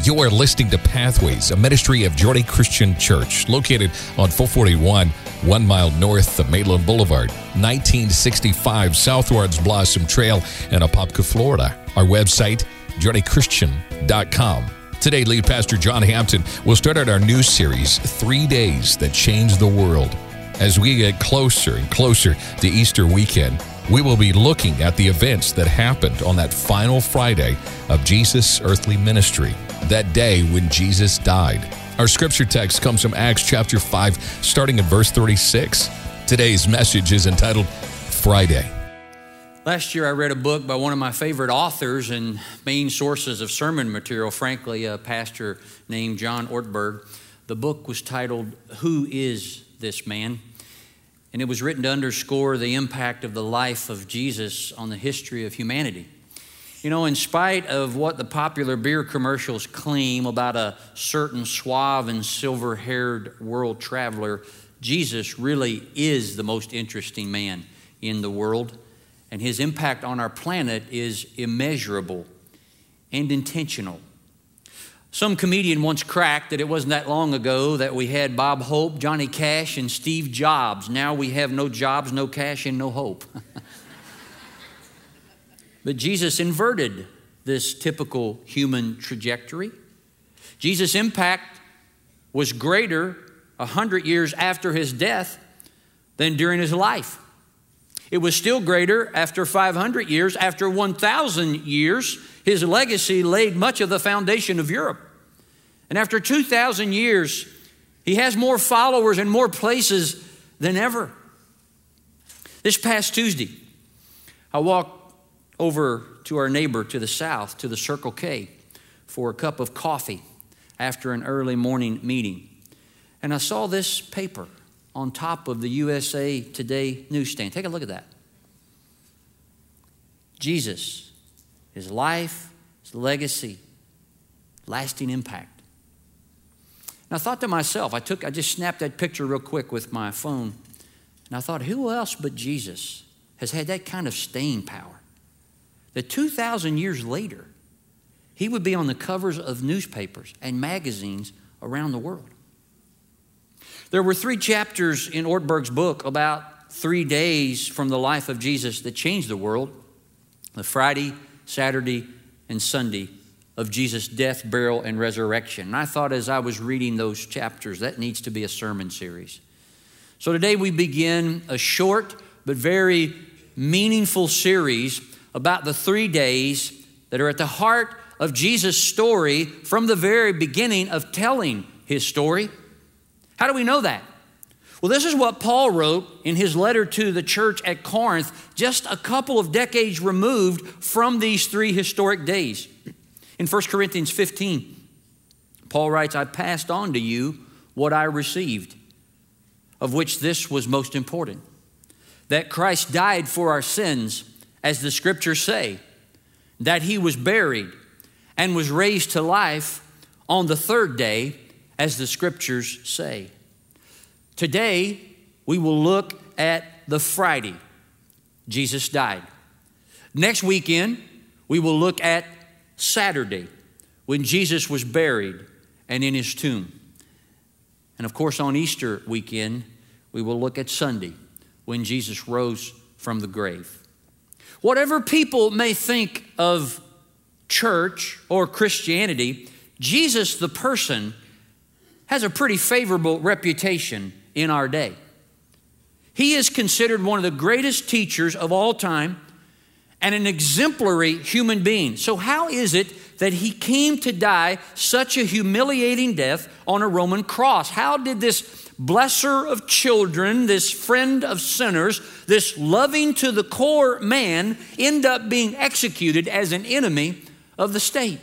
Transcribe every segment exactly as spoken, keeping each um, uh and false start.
You are listening to Pathways, a ministry of Journey Christian Church, located on four forty-one, one mile north of Maitland Boulevard, nineteen sixty-five Southwards Blossom Trail in Apopka, Florida. Our website, journey christian dot com. Today, lead pastor John Hampton will start out our new series, Three Days That Changed the World. As we get closer and closer to Easter weekend, we will be looking at the events that happened on that final Friday of Jesus' earthly ministry, that day when Jesus died. Our scripture text comes from Acts chapter five, starting at verse thirty-six. Today's message is entitled Friday. Last year I read a book by one of my favorite authors and main sources of sermon material, frankly, a pastor named John Ortberg. The book was titled, Who Is This Man? And it was written to underscore the impact of the life of Jesus on the history of humanity. You know, in spite of what the popular beer commercials claim about a certain suave and silver-haired world traveler, Jesus really is the most interesting man in the world. And his impact on our planet is immeasurable and intentional. Some comedian once cracked that it wasn't that long ago that we had Bob Hope, Johnny Cash, and Steve Jobs. Now we have no jobs, no cash, and no hope. But Jesus inverted this typical human trajectory. Jesus' impact was greater a hundred years after his death than during his life. It was still greater after five hundred years. After one thousand years, his legacy laid much of the foundation of Europe. And after two thousand years, he has more followers in more places than ever. This past Tuesday, I walked over to our neighbor to the south, to the Circle K, for a cup of coffee after an early morning meeting. And I saw this paper on top of the U S A Today newsstand. Take a look at that. Jesus, his life, his legacy, lasting impact. And I thought to myself, I took, I just snapped that picture real quick with my phone, and I thought, who else but Jesus has had that kind of staying power? That two thousand years later, he would be on the covers of newspapers and magazines around the world. There were three chapters in Ortberg's book about three days from the life of Jesus that changed the world. The Friday, Saturday, and Sunday of Jesus' death, burial, and resurrection. And I thought as I was reading those chapters, that needs to be a sermon series. So today we begin a short but very meaningful series about the three days that are at the heart of Jesus' story from the very beginning of telling his story. How do we know that? Well, this is what Paul wrote in his letter to the church at Corinth, just a couple of decades removed from these three historic days. In First Corinthians fifteen, Paul writes, I passed on to you what I received, of which this was most important, that Christ died for our sins, as the scriptures say, that he was buried and was raised to life on the third day, as the scriptures say. Today, we will look at the Friday Jesus died. Next weekend, we will look at Saturday, when Jesus was buried and in his tomb. And of course, on Easter weekend, we will look at Sunday, when Jesus rose from the grave. Whatever people may think of church or Christianity, Jesus, the person, has a pretty favorable reputation in our day. He is considered one of the greatest teachers of all time and an exemplary human being. So how is it that he came to die such a humiliating death on a Roman cross? How did this blesser of children, this friend of sinners, this loving to the core man end up being executed as an enemy of the state?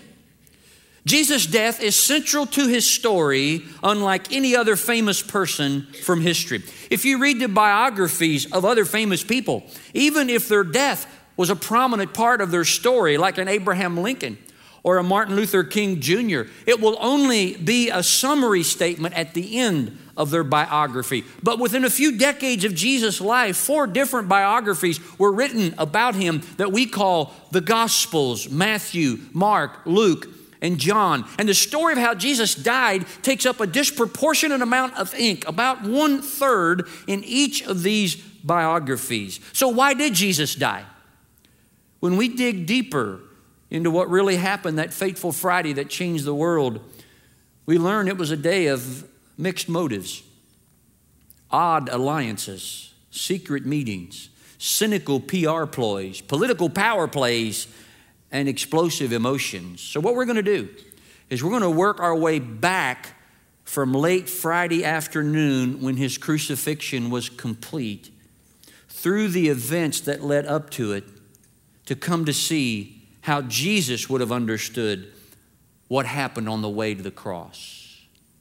Jesus' death is central to his story, unlike any other famous person from history. If you read the biographies of other famous people, even if their death was a prominent part of their story, like an Abraham Lincoln or a Martin Luther King Junior, it will only be a summary statement at the end of their biography. But within a few decades of Jesus' life, four different biographies were written about him that we call the Gospels: Matthew, Mark, Luke, and John. And the story of how Jesus died takes up a disproportionate amount of ink, about one third in each of these biographies. So why did Jesus die? When we dig deeper into what really happened that fateful Friday that changed the world, we learn it was a day of mixed motives, odd alliances, secret meetings, cynical P R ploys, political power plays, and explosive emotions. So what we're going to do is we're going to work our way back from late Friday afternoon when his crucifixion was complete through the events that led up to it to come to see how Jesus would have understood what happened on the way to the cross.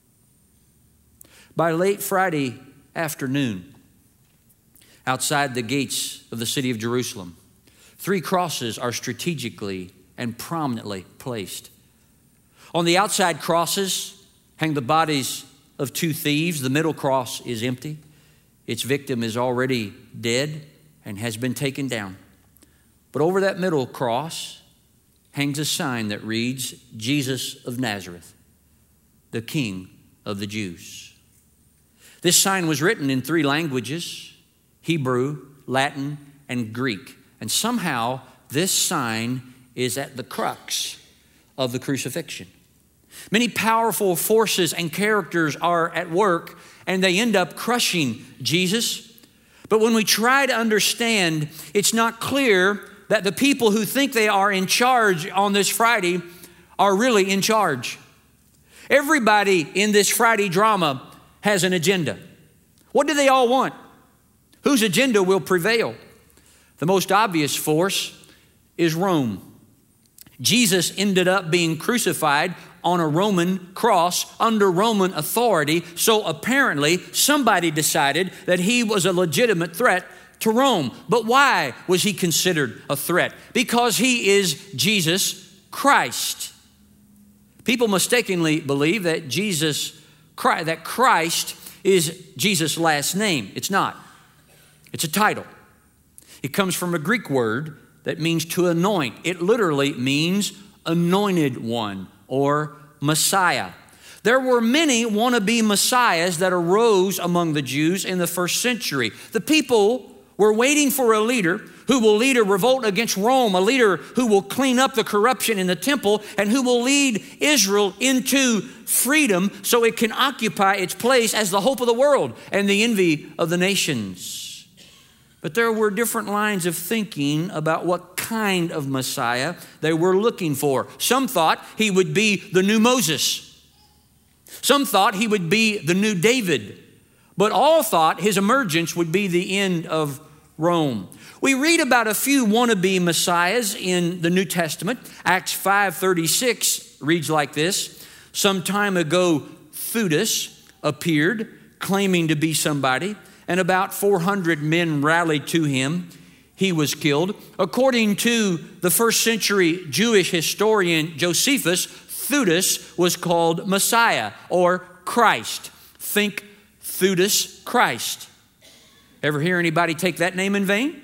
By late Friday afternoon, outside the gates of the city of Jerusalem, three crosses are strategically and prominently placed. On the outside crosses hang the bodies of two thieves. The middle cross is empty. Its victim is already dead and has been taken down. But over that middle cross hangs a sign that reads, Jesus of Nazareth, the King of the Jews. This sign was written in three languages, Hebrew, Latin, and Greek. And somehow this sign is at the crux of the crucifixion. Many powerful forces and characters are at work, and they end up crushing Jesus. But when we try to understand, it's not clear that the people who think they are in charge on this Friday are really in charge. Everybody in this Friday drama has an agenda. What do they all want? Whose agenda will prevail? The most obvious force is Rome. Jesus ended up being crucified on a Roman cross under Roman authority, so apparently somebody decided that he was a legitimate threat to Rome. But why was he considered a threat? Because he is Jesus Christ. People mistakenly believe that Jesus, that Christ is Jesus' last name. It's not. It's a title. It comes from a Greek word that means to anoint. It literally means anointed one or Messiah. There were many wannabe messiahs that arose among the Jews in the first century. The people were waiting for a leader who will lead a revolt against Rome, a leader who will clean up the corruption in the temple, and who will lead Israel into freedom so it can occupy its place as the hope of the world and the envy of the nations. But there were different lines of thinking about what kind of Messiah they were looking for. Some thought he would be the new Moses. Some thought he would be the new David. But all thought his emergence would be the end of Rome. We read about a few wannabe messiahs in the New Testament. Acts five thirty-six reads like this. Some time ago, Theudas appeared, claiming to be somebody, and about four hundred men rallied to him. He was killed. According to the first century Jewish historian Josephus, Theudas was called Messiah or Christ. Think Theudas Christ. Ever hear anybody take that name in vain?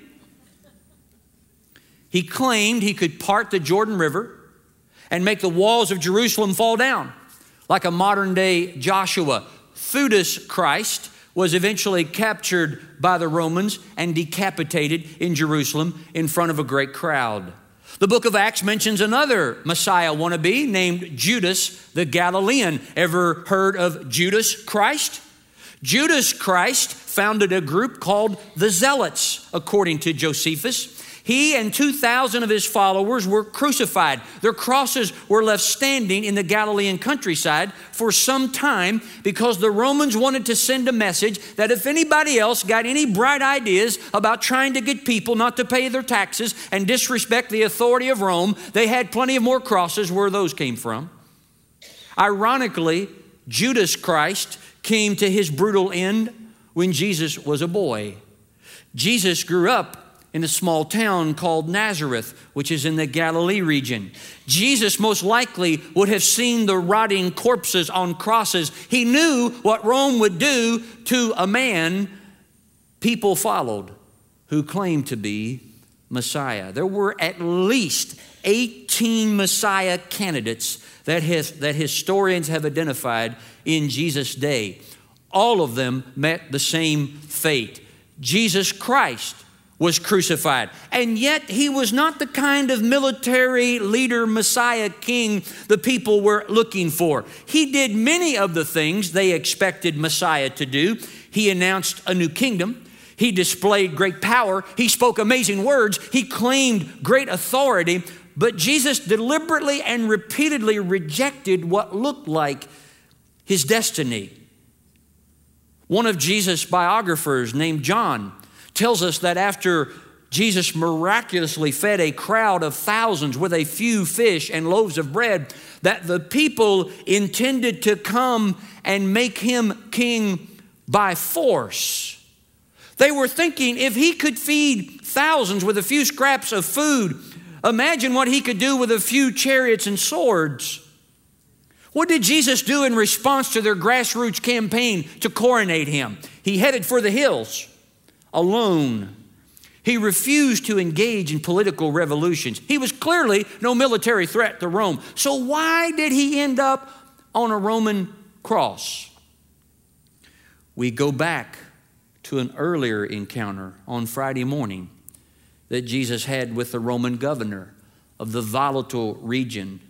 He claimed he could part the Jordan River and make the walls of Jerusalem fall down like a modern day Joshua. Theudas Christ was eventually captured by the Romans and decapitated in Jerusalem in front of a great crowd. The book of Acts mentions another Messiah wannabe named Judas the Galilean. Ever heard of Judas Christ? Judas Christ founded a group called the Zealots, according to Josephus. He and two thousand of his followers were crucified. Their crosses were left standing in the Galilean countryside for some time because the Romans wanted to send a message that if anybody else got any bright ideas about trying to get people not to pay their taxes and disrespect the authority of Rome, they had plenty of more crosses where those came from. Ironically, Judas Christ came to his brutal end when Jesus was a boy. Jesus grew up in a small town called Nazareth, which is in the Galilee region. Jesus most likely would have seen the rotting corpses on crosses. He knew what Rome would do to a man people followed who claimed to be Messiah. There were at least eighteen Messiah candidates that, has, that historians have identified in Jesus' day. All of them met the same fate. Jesus Christ was crucified. And yet he was not the kind of military leader, Messiah, king the people were looking for. He did many of the things they expected Messiah to do. He announced a new kingdom. He displayed great power. He spoke amazing words. He claimed great authority. But Jesus deliberately and repeatedly rejected what looked like his destiny. One of Jesus' biographers named John tells us that after Jesus miraculously fed a crowd of thousands with a few fish and loaves of bread, that the people intended to come and make him king by force. They were thinking if he could feed thousands with a few scraps of food, imagine what he could do with a few chariots and swords. What did Jesus do in response to their grassroots campaign to coronate him? He headed for the hills alone. He refused to engage in political revolutions. He was clearly no military threat to Rome. So why did he end up on a Roman cross? We go back to an earlier encounter on Friday morning that Jesus had with the Roman governor of the volatile region.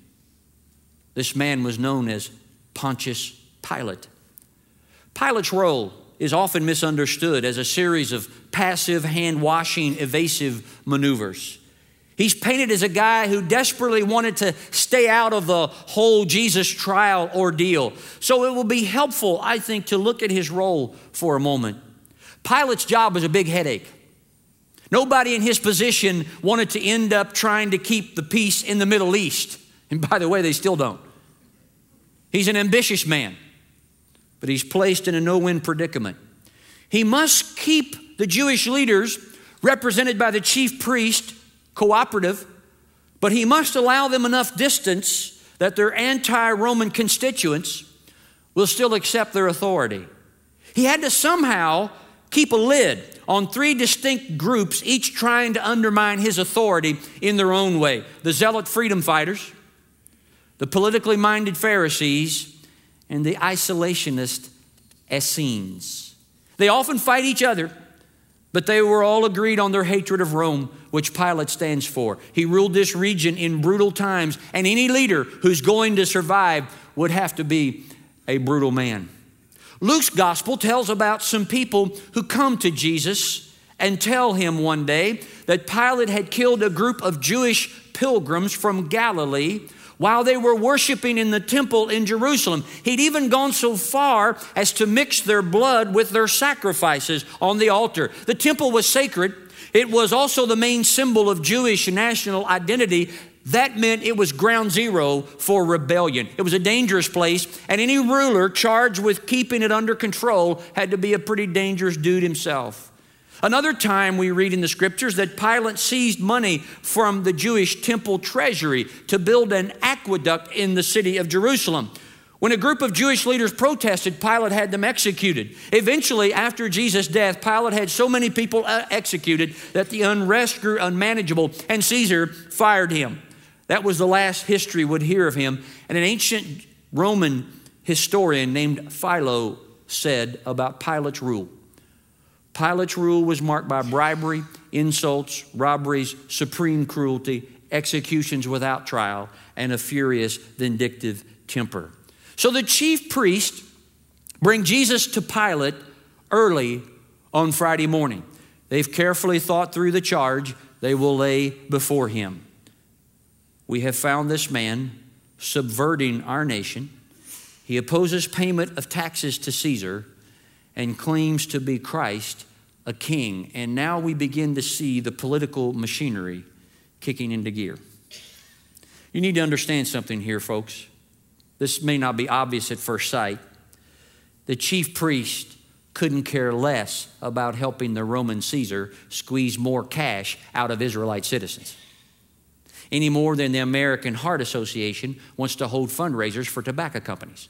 This man was known as Pontius Pilate. Pilate's role is often misunderstood as a series of passive, hand-washing, evasive maneuvers. He's painted as a guy who desperately wanted to stay out of the whole Jesus trial ordeal. So it will be helpful, I think, to look at his role for a moment. Pilate's job was a big headache. Nobody in his position wanted to end up trying to keep the peace in the Middle East. And by the way, they still don't. He's an ambitious man, but he's placed in a no-win predicament. He must keep the Jewish leaders, represented by the chief priest, cooperative, but he must allow them enough distance that their anti-Roman constituents will still accept their authority. He had to somehow keep a lid on three distinct groups, each trying to undermine his authority in their own way. The zealot freedom fighters, the politically minded Pharisees, and the isolationist Essenes. They often fight each other, but they were all agreed on their hatred of Rome, which Pilate stands for. He ruled this region in brutal times, and any leader who's going to survive would have to be a brutal man. Luke's gospel tells about some people who come to Jesus and tell him one day that Pilate had killed a group of Jewish pilgrims from Galilee while they were worshiping in the temple in Jerusalem. He'd even gone so far as to mix their blood with their sacrifices on the altar. The temple was sacred. It was also the main symbol of Jewish national identity. That meant it was ground zero for rebellion. It was a dangerous place, and any ruler charged with keeping it under control had to be a pretty dangerous dude himself. Another time we read in the scriptures that Pilate seized money from the Jewish temple treasury to build an aqueduct in the city of Jerusalem. When a group of Jewish leaders protested, Pilate had them executed. Eventually, after Jesus' death, Pilate had so many people executed that the unrest grew unmanageable, and Caesar fired him. That was the last history would hear of him. And an ancient Roman historian named Philo said about Pilate's rule, Pilate's rule was marked by bribery, insults, robberies, supreme cruelty, executions without trial, and a furious, vindictive temper. So the chief priests bring Jesus to Pilate early on Friday morning. They've carefully thought through the charge they will lay before him. We have found this man subverting our nation. He opposes payment of taxes to Caesar and claims to be Christ, a king. And now we begin to see the political machinery kicking into gear. You need to understand something here, folks. This may not be obvious at first sight. The chief priest couldn't care less about helping the Roman Caesar squeeze more cash out of Israelite citizens, any more than the American Heart Association wants to hold fundraisers for tobacco companies.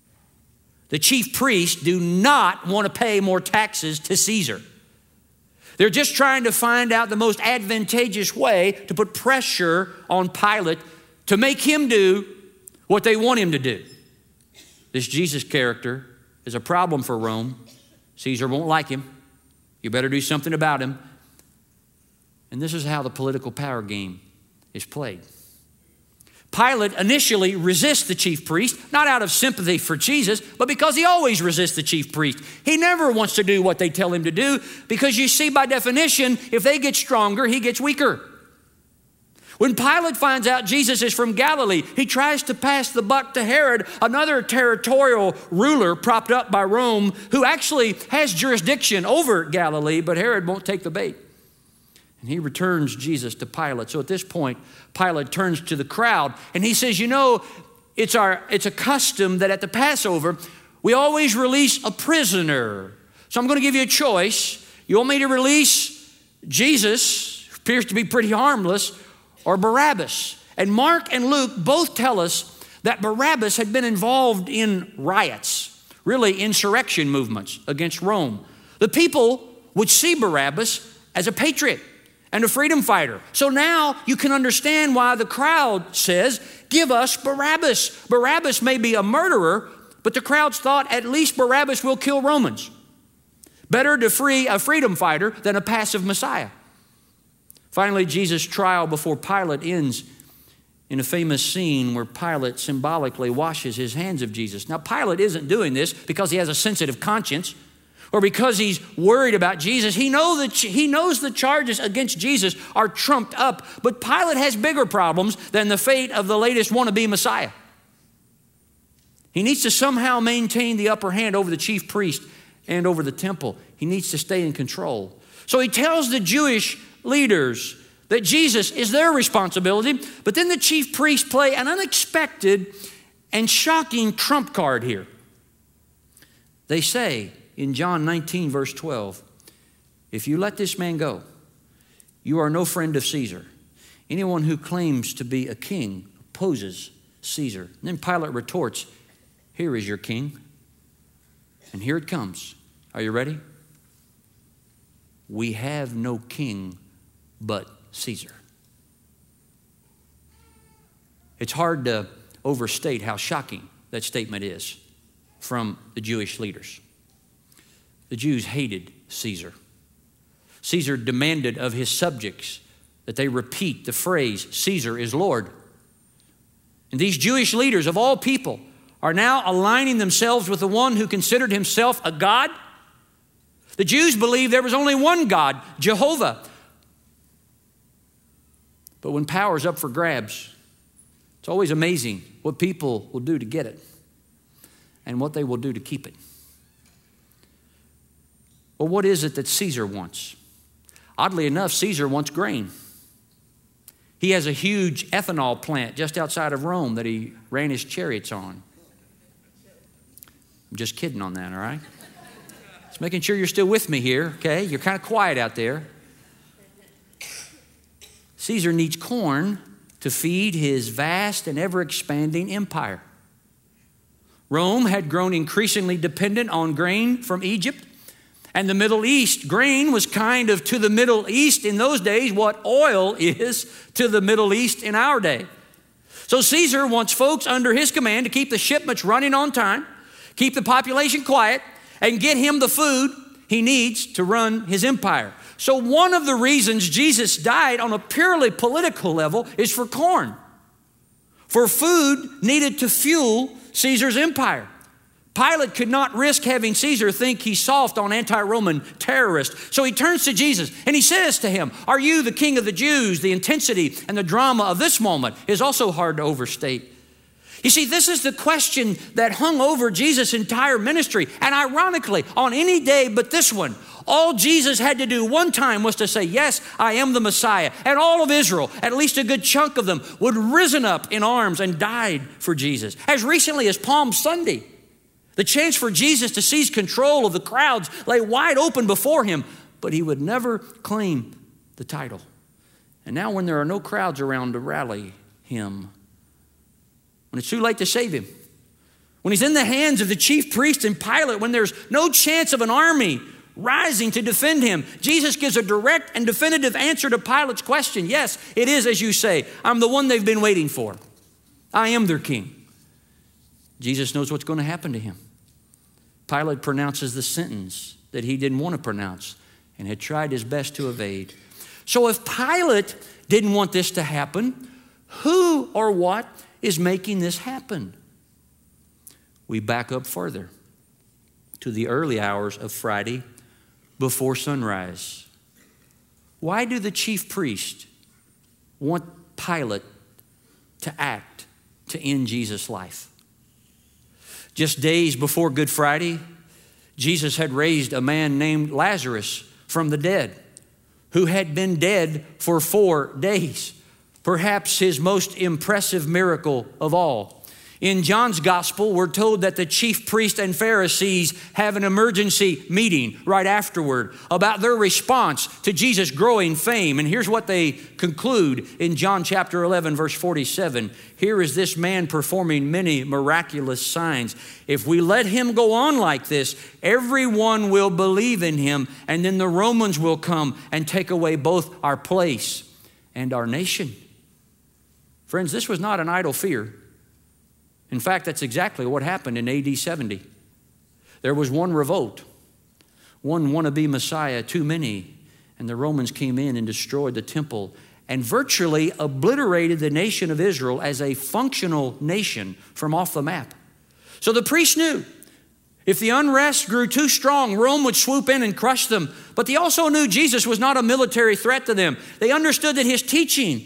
The chief priests do not want to pay more taxes to Caesar. They're just trying to find out the most advantageous way to put pressure on Pilate to make him do what they want him to do. This Jesus character is a problem for Rome. Caesar won't like him. You better do something about him. And this is how the political power game is played. Pilate initially resists the chief priest, not out of sympathy for Jesus, but because he always resists the chief priest. He never wants to do what they tell him to do, because you see, by definition, if they get stronger, he gets weaker. When Pilate finds out Jesus is from Galilee, he tries to pass the buck to Herod, another territorial ruler propped up by Rome, who actually has jurisdiction over Galilee, but Herod won't take the bait. And he returns Jesus to Pilate. So at this point, Pilate turns to the crowd and he says, you know, it's our it's a custom that at the Passover, we always release a prisoner. So I'm going to give you a choice. You want me to release Jesus, who appears to be pretty harmless, or Barabbas? And Mark and Luke both tell us that Barabbas had been involved in riots, really insurrection movements against Rome. The people would see Barabbas as a patriot and a freedom fighter. So now you can understand why the crowd says, give us Barabbas. Barabbas may be a murderer, but the crowds thought at least Barabbas will kill Romans. Better to free a freedom fighter than a passive Messiah. Finally, Jesus' trial before Pilate ends in a famous scene where Pilate symbolically washes his hands of Jesus. Now, Pilate isn't doing this because he has a sensitive conscience or because he's worried about Jesus. He, know that, he knows the charges against Jesus are trumped up, but Pilate has bigger problems than the fate of the latest wannabe Messiah. He needs to somehow maintain the upper hand over the chief priest and over the temple. He needs to stay in control. So he tells the Jewish leaders that Jesus is their responsibility, but then the chief priests play an unexpected and shocking trump card here. They say in John nineteen, verse twelve, if you let this man go, you are no friend of Caesar. Anyone who claims to be a king opposes Caesar. And then Pilate retorts, here is your king. And here it comes. Are you ready? We have no king but Caesar. It's hard to overstate how shocking that statement is from the Jewish leaders. The Jews hated Caesar. Caesar demanded of his subjects that they repeat the phrase, Caesar is Lord. And these Jewish leaders of all people are now aligning themselves with the one who considered himself a God. The Jews believed there was only one God, Jehovah. But when power's up for grabs, it's always amazing what people will do to get it and what they will do to keep it. Well, what is it that Caesar wants? Oddly enough, Caesar wants grain. He has a huge ethanol plant just outside of Rome that he ran his chariots on. I'm just kidding on that, all right? Just making sure you're still with me here, okay? You're kind of quiet out there. Caesar needs corn to feed his vast and ever-expanding empire. Rome had grown increasingly dependent on grain from Egypt. And the Middle East, grain was kind of to the Middle East in those days what oil is to the Middle East in our day. So Caesar wants folks under his command to keep the shipments running on time, keep the population quiet, and get him the food he needs to run his empire. So one of the reasons Jesus died on a purely political level is for corn, for food needed to fuel Caesar's empire. Pilate could not risk having Caesar think he's soft on anti-Roman terrorists. So he turns to Jesus and he says to him, are you the king of the Jews? The intensity and the drama of this moment is also hard to overstate. You see, this is the question that hung over Jesus' entire ministry. And ironically, on any day but this one, all Jesus had to do one time was to say, yes, I am the Messiah. And all of Israel, at least a good chunk of them, would have risen up in arms and died for Jesus. As recently as Palm Sunday, the chance for Jesus to seize control of the crowds lay wide open before him, but he would never claim the title. And now when there are no crowds around to rally him, when it's too late to save him, when he's in the hands of the chief priest and Pilate, when there's no chance of an army rising to defend him. Jesus gives a direct and definitive answer to Pilate's question. Yes, it is as you say. I'm the one they've been waiting for. I am their king. Jesus knows what's going to happen to him. Pilate pronounces the sentence that he didn't want to pronounce and had tried his best to evade. So if Pilate didn't want this to happen, who or what is making this happen? We back up further to the early hours of Friday before sunrise. Why do the chief priests want Pilate to act to end Jesus' life? Just days before Good Friday, Jesus had raised a man named Lazarus from the dead, who had been dead for four days, perhaps his most impressive miracle of all. In John's gospel, we're told that the chief priests and Pharisees have an emergency meeting right afterward about their response to Jesus' growing fame. And here's what they conclude in John chapter eleven, verse forty-seven. Here is this man performing many miraculous signs. If we let him go on like this, everyone will believe in him, and then the Romans will come and take away both our place and our nation. Friends, this was not an idle fear. In fact, that's exactly what happened in A D seventy. There was one revolt, one wannabe Messiah too many, and the Romans came in and destroyed the temple and virtually obliterated the nation of Israel as a functional nation from off the map. So the priests knew if the unrest grew too strong, Rome would swoop in and crush them. But they also knew Jesus was not a military threat to them. They understood that his teaching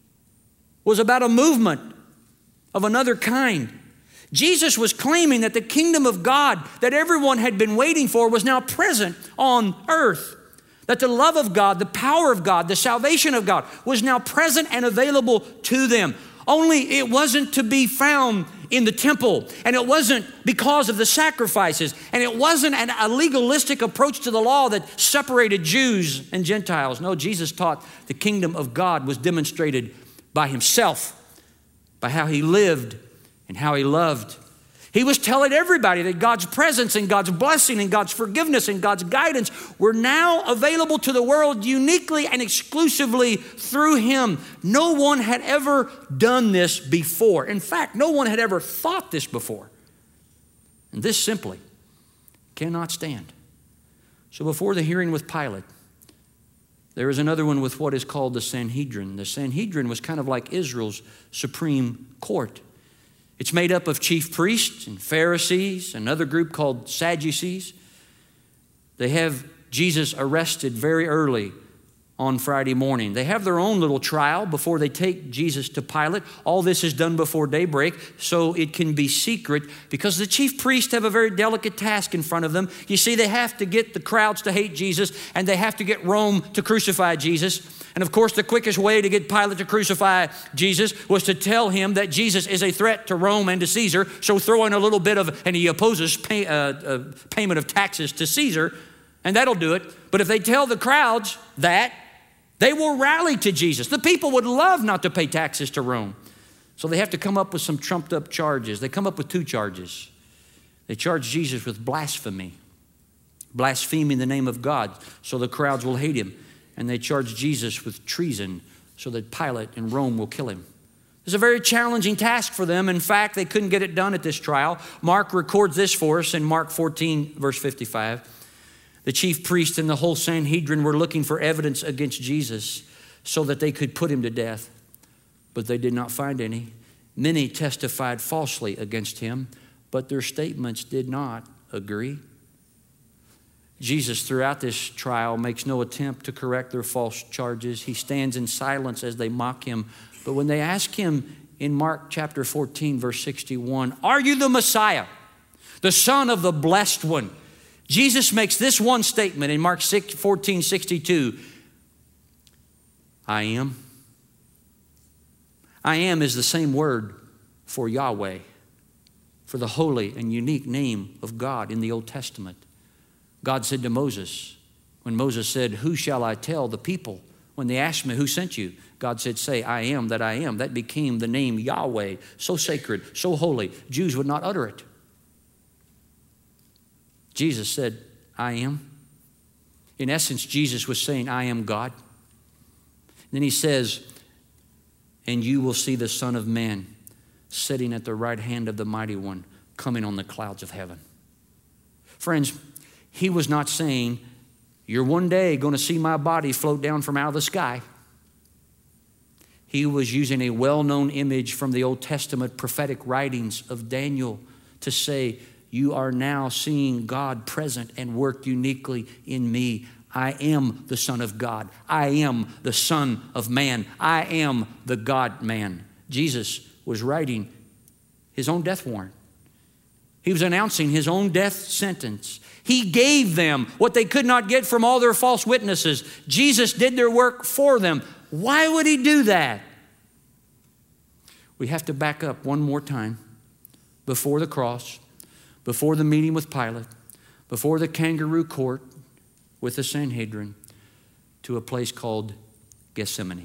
was about a movement of another kind. Jesus was claiming that the kingdom of God that everyone had been waiting for was now present on earth. That the love of God, the power of God, the salvation of God was now present and available to them. Only it wasn't to be found in the temple, and it wasn't because of the sacrifices, and it wasn't an, a legalistic approach to the law that separated Jews and Gentiles. No, Jesus taught the kingdom of God was demonstrated by himself, by how he lived and how he loved. He was telling everybody that God's presence and God's blessing and God's forgiveness and God's guidance were now available to the world uniquely and exclusively through him. No one had ever done this before. In fact, no one had ever thought this before. And this simply cannot stand. So before the hearing with Pilate, there is another one with what is called the Sanhedrin. The Sanhedrin was kind of like Israel's supreme court. It's made up of chief priests and Pharisees, another group called Sadducees. They have Jesus arrested very early on Friday morning. They have their own little trial before they take Jesus to Pilate. All this is done before daybreak, so it can be secret because the chief priests have a very delicate task in front of them. You see, they have to get the crowds to hate Jesus, and they have to get Rome to crucify Jesus. And of course, the quickest way to get Pilate to crucify Jesus was to tell him that Jesus is a threat to Rome and to Caesar. So throw in a little bit of, and he opposes pay, uh, uh, payment of taxes to Caesar, and that'll do it. But if they tell the crowds that, they will rally to Jesus. The people would love not to pay taxes to Rome. So they have to come up with some trumped up charges. They come up with two charges. They charge Jesus with blasphemy, blaspheming the name of God, so the crowds will hate him. And they charge Jesus with treason so that Pilate and Rome will kill him. It's a very challenging task for them. In fact, they couldn't get it done at this trial. Mark records this for us in Mark fourteen, verse fifty-five. The chief priest and the whole Sanhedrin were looking for evidence against Jesus so that they could put him to death, but they did not find any. Many testified falsely against him, but their statements did not agree. Jesus, throughout this trial, makes no attempt to correct their false charges. He stands in silence as they mock him. But when they ask him in Mark chapter fourteen, verse sixty-one, "Are you the Messiah, the Son of the Blessed One?" Jesus makes this one statement in Mark fourteen, sixty-two. I am. I am is the same word for Yahweh, for the holy and unique name of God in the Old Testament. God said to Moses, when Moses said, "Who shall I tell the people?" When they asked me, "Who sent you?" God said, "Say, I am that I am." That became the name Yahweh, so sacred, so holy, Jews would not utter it. Jesus said, "I am." In essence, Jesus was saying, I am God. Then he says, and you will see the Son of Man sitting at the right hand of the Mighty One, coming on the clouds of heaven. Friends, he was not saying, you're one day going to see my body float down from out of the sky. He was using a well-known image from the Old Testament prophetic writings of Daniel to say, you are now seeing God present and work uniquely in me. I am the Son of God. I am the Son of Man. I am the God-man. Jesus was writing his own death warrant. He was announcing his own death sentence. He gave them what they could not get from all their false witnesses. Jesus did their work for them. Why would he do that? We have to back up one more time before the cross, before the meeting with Pilate, before the kangaroo court with the Sanhedrin, to a place called Gethsemane.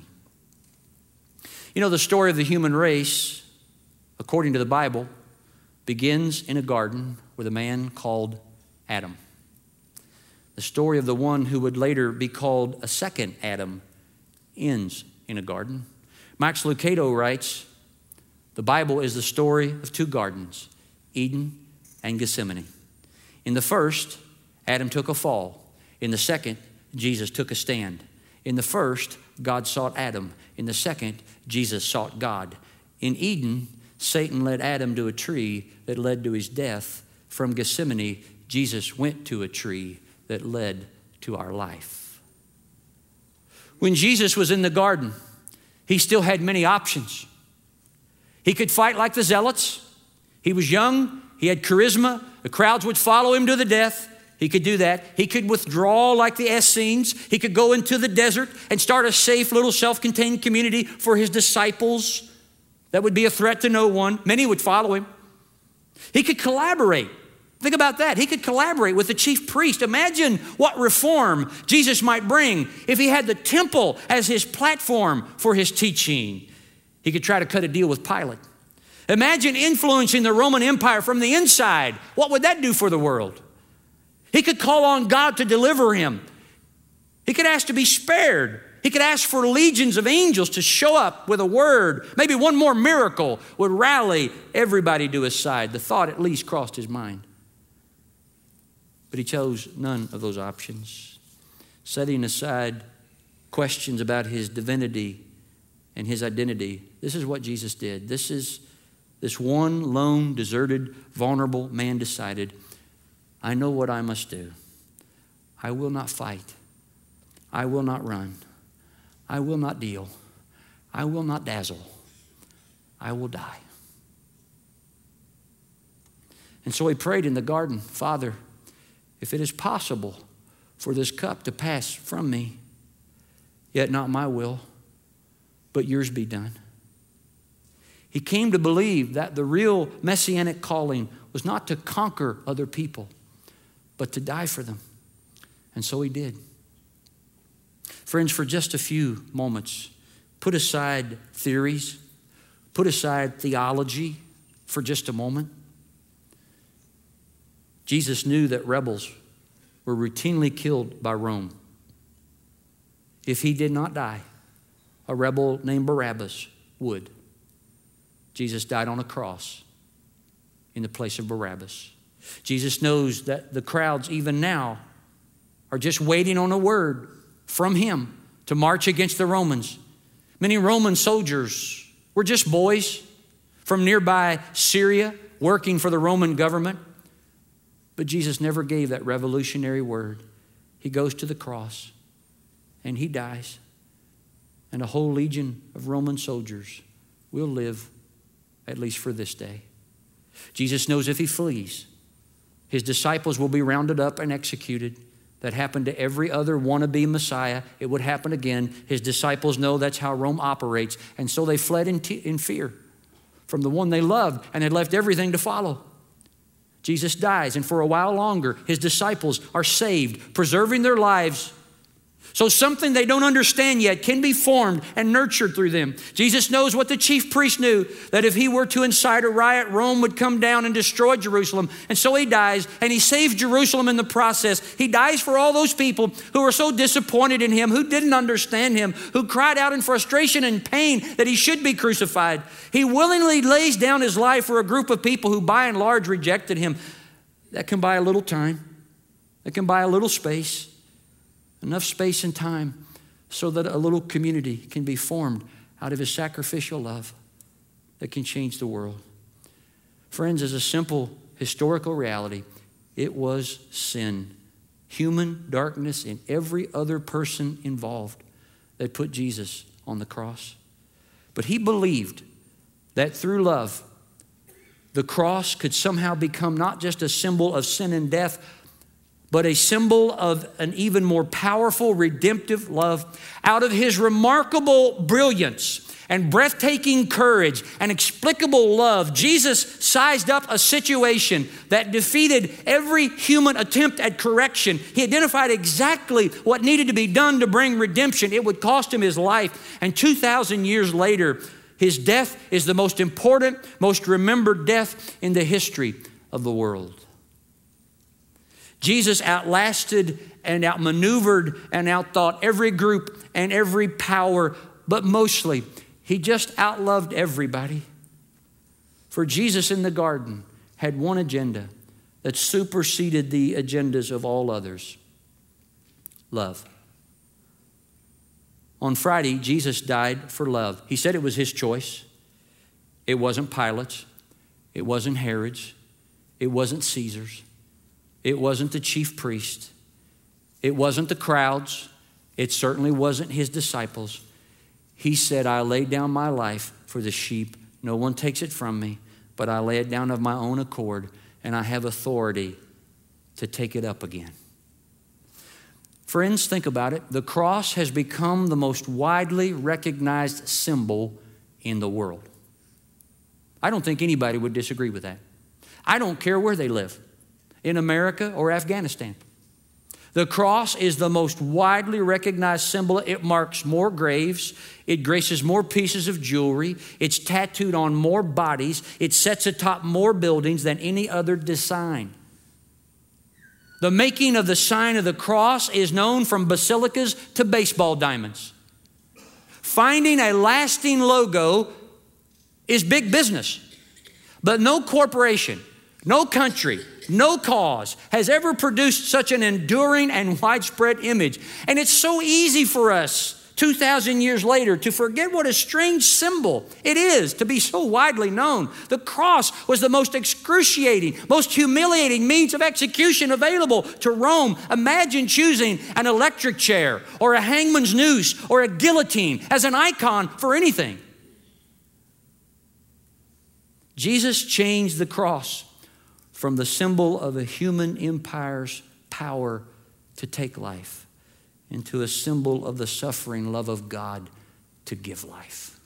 You know, the story of the human race, according to the Bible, begins in a garden with a man called Adam. The story of the one who would later be called a second Adam ends in a garden. Max Lucado writes, the Bible is the story of two gardens, Eden and Gethsemane. In the first, Adam took a fall. In the second, Jesus took a stand. In the first, God sought Adam. In the second, Jesus sought God. In Eden, Satan led Adam to a tree that led to his death. From Gethsemane, Jesus went to a tree that led to our life. When Jesus was in the garden, he still had many options. He could fight like the zealots. He was young. He had charisma. The crowds would follow him to the death. He could do that. He could withdraw like the Essenes. He could go into the desert and start a safe little self-contained community for his disciples that would be a threat to no one. Many would follow him. He could collaborate. Think about that. He could collaborate with the chief priest. Imagine what reform Jesus might bring if he had the temple as his platform for his teaching. He could try to cut a deal with Pilate. Imagine influencing the Roman Empire from the inside. What would that do for the world? He could call on God to deliver him. He could ask to be spared. He could ask for legions of angels to show up with a word. Maybe one more miracle would rally everybody to his side. The thought at least crossed his mind. But he chose none of those options. Setting aside questions about his divinity and his identity, this is what Jesus did. This is this one lone, deserted, vulnerable man decided, I know what I must do. I will not fight. I will not run. I will not deal. I will not dazzle. I will die. And so he prayed in the garden, Father, if it is possible for this cup to pass from me, yet not my will, but yours be done. He came to believe that the real messianic calling was not to conquer other people, but to die for them. And so he did. Friends, for just a few moments, put aside theories, put aside theology for just a moment. Jesus knew that rebels were routinely killed by Rome. If he did not die, a rebel named Barabbas would. Jesus died on a cross in the place of Barabbas. Jesus knows that the crowds even now are just waiting on a word from him to march against the Romans. Many Roman soldiers were just boys from nearby Syria working for the Roman government. But Jesus never gave that revolutionary word. He goes to the cross and he dies. And a whole legion of Roman soldiers will live, at least for this day. Jesus knows if he flees, his disciples will be rounded up and executed. That happened to every other wannabe Messiah. It would happen again. His disciples know that's how Rome operates. And so they fled in, t- in fear from the one they loved and had left everything to follow. Jesus dies, and for a while longer, his disciples are saved, preserving their lives. So something they don't understand yet can be formed and nurtured through them. Jesus knows what the chief priest knew, that if he were to incite a riot, Rome would come down and destroy Jerusalem. And so he dies, and he saves Jerusalem in the process. He dies for all those people who were so disappointed in him, who didn't understand him, who cried out in frustration and pain that he should be crucified. He willingly lays down his life for a group of people who by and large rejected him. That can buy a little time. That can buy a little space. Enough space and time so that a little community can be formed out of his sacrificial love that can change the world. Friends, as a simple historical reality, it was sin, human darkness in every other person involved that put Jesus on the cross. But he believed that through love, the cross could somehow become not just a symbol of sin and death, but a symbol of an even more powerful, redemptive love. Out of his remarkable brilliance and breathtaking courage and explicable love, Jesus sized up a situation that defeated every human attempt at correction. He identified exactly what needed to be done to bring redemption. It would cost him his life. And two thousand years later, his death is the most important, most remembered death in the history of the world. Jesus outlasted and outmaneuvered and outthought every group and every power, but mostly he just outloved everybody. For Jesus in the garden had one agenda that superseded the agendas of all others: love. On Friday, Jesus died for love. He said it was his choice. It wasn't Pilate's. It wasn't Herod's. It wasn't Caesar's. It wasn't the chief priest. It wasn't the crowds. It certainly wasn't his disciples. He said, I lay down my life for the sheep. No one takes it from me, but I lay it down of my own accord, and I have authority to take it up again. Friends, think about it. The cross has become the most widely recognized symbol in the world. I don't think anybody would disagree with that. I don't care where they live, in America or Afghanistan. The cross is the most widely recognized symbol. It marks more graves. It graces more pieces of jewelry. It's tattooed on more bodies. It sits atop more buildings than any other design. The making of the sign of the cross is known from basilicas to baseball diamonds. Finding a lasting logo is big business. But no corporation, no country, no cause has ever produced such an enduring and widespread image. And it's so easy for us two thousand years later to forget what a strange symbol it is to be so widely known. The cross was the most excruciating, most humiliating means of execution available to Rome. Imagine choosing an electric chair or a hangman's noose or a guillotine as an icon for anything. Jesus changed the cross from the symbol of a human empire's power to take life into a symbol of the suffering love of God to give life.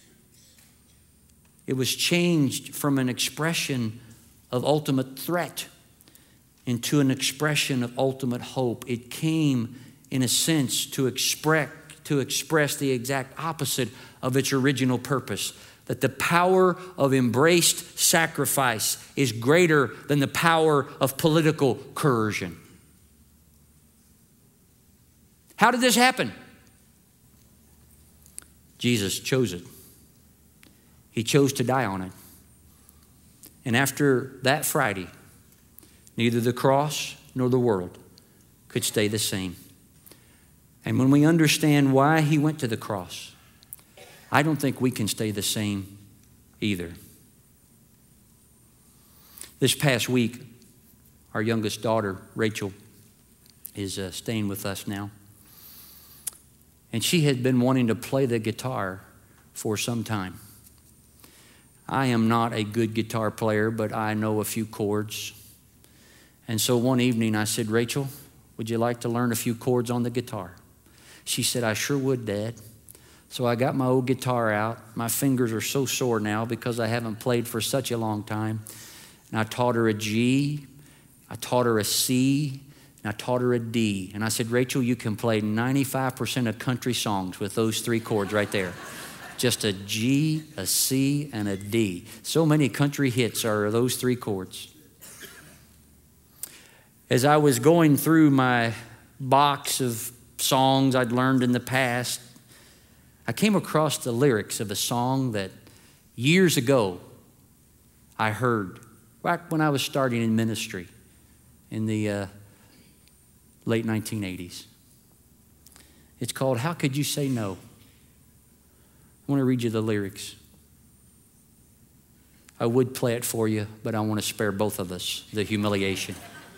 It was changed from an expression of ultimate threat into an expression of ultimate hope. It came, in a sense, to express, to express the exact opposite of its original purpose. That the power of embraced sacrifice is greater than the power of political coercion. How did this happen? Jesus chose it. He chose to die on it. And after that Friday, neither the cross nor the world could stay the same. And when we understand why he went to the cross, I don't think we can stay the same either. This past week, our youngest daughter, Rachel, is uh, staying with us now. And she had been wanting to play the guitar for some time. I am not a good guitar player, but I know a few chords. And so one evening I said, Rachel, would you like to learn a few chords on the guitar? She said, I sure would, Dad. So I got my old guitar out. My fingers are so sore now because I haven't played for such a long time. And I taught her a G. I taught her a C. And I taught her a D. And I said, Rachel, you can play ninety-five percent of country songs with those three chords right there. Just a G, a C, and a D. So many country hits are those three chords. As I was going through my box of songs I'd learned in the past, I came across the lyrics of a song that years ago I heard, back when I was starting in ministry in the uh, late nineteen eighties. It's called, How Could You Say No? I want to read you the lyrics. I would play it for you, but I want to spare both of us the humiliation.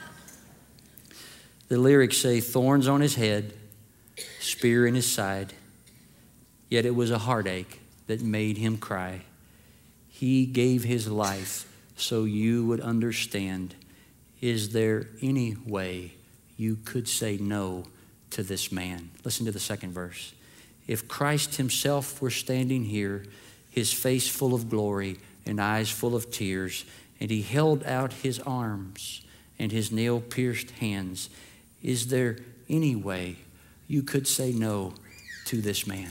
The lyrics say, thorns on his head, spear in his side, yet it was a heartache that made him cry. He gave his life so you would understand. Is there any way you could say no to this man? Listen to the second verse. If Christ himself were standing here, his face full of glory and eyes full of tears, and he held out his arms and his nail-pierced hands, is there any way you could say no to this man?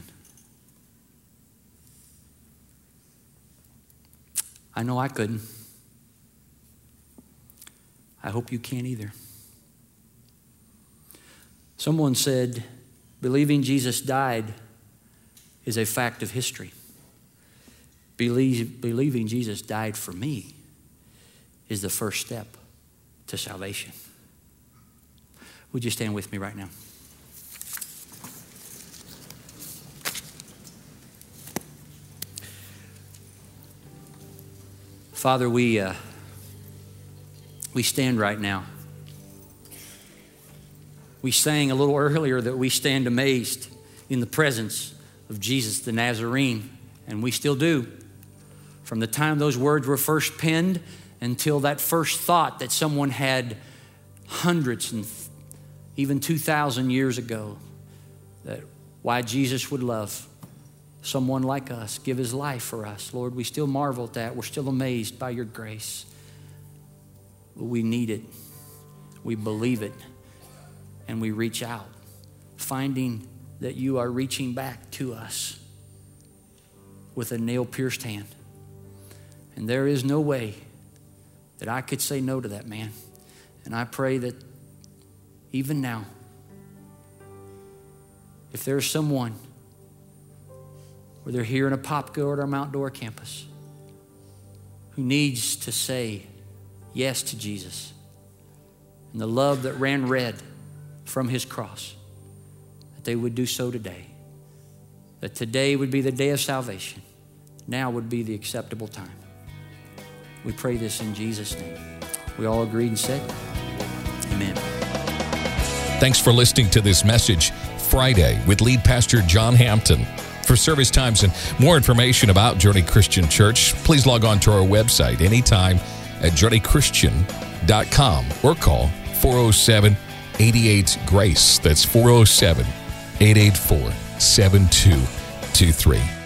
I know I couldn't. I hope you can't either. Someone said, believing Jesus died is a fact of history. Believe, believing Jesus died for me is the first step to salvation. Would you stand with me right now? Father, we uh, we stand right now. We sang a little earlier that we stand amazed in the presence of Jesus the Nazarene, and we still do. From the time those words were first penned until that first thought that someone had hundreds and even two thousand years ago, that why Jesus would love someone like us, give his life for us. Lord, we still marvel at that. We're still amazed by your grace. But we need it. We believe it. And we reach out, finding that you are reaching back to us with a nail-pierced hand. And there is no way that I could say no to that man. And I pray that even now, if there's someone, whether here in a Popco or at our Mount Dora campus, who needs to say yes to Jesus and the love that ran red from his cross, that they would do so today. That today would be the day of salvation. Now would be the acceptable time. We pray this in Jesus' name. We all agreed and said, amen. Thanks for listening to this message, Friday, with lead pastor John Hampton. For service times and more information about Journey Christian Church, please log on to our website anytime at journey christian dot com or call four oh seven, eight eight, GRACE. That's four oh seven, eight eight four, seven two two three.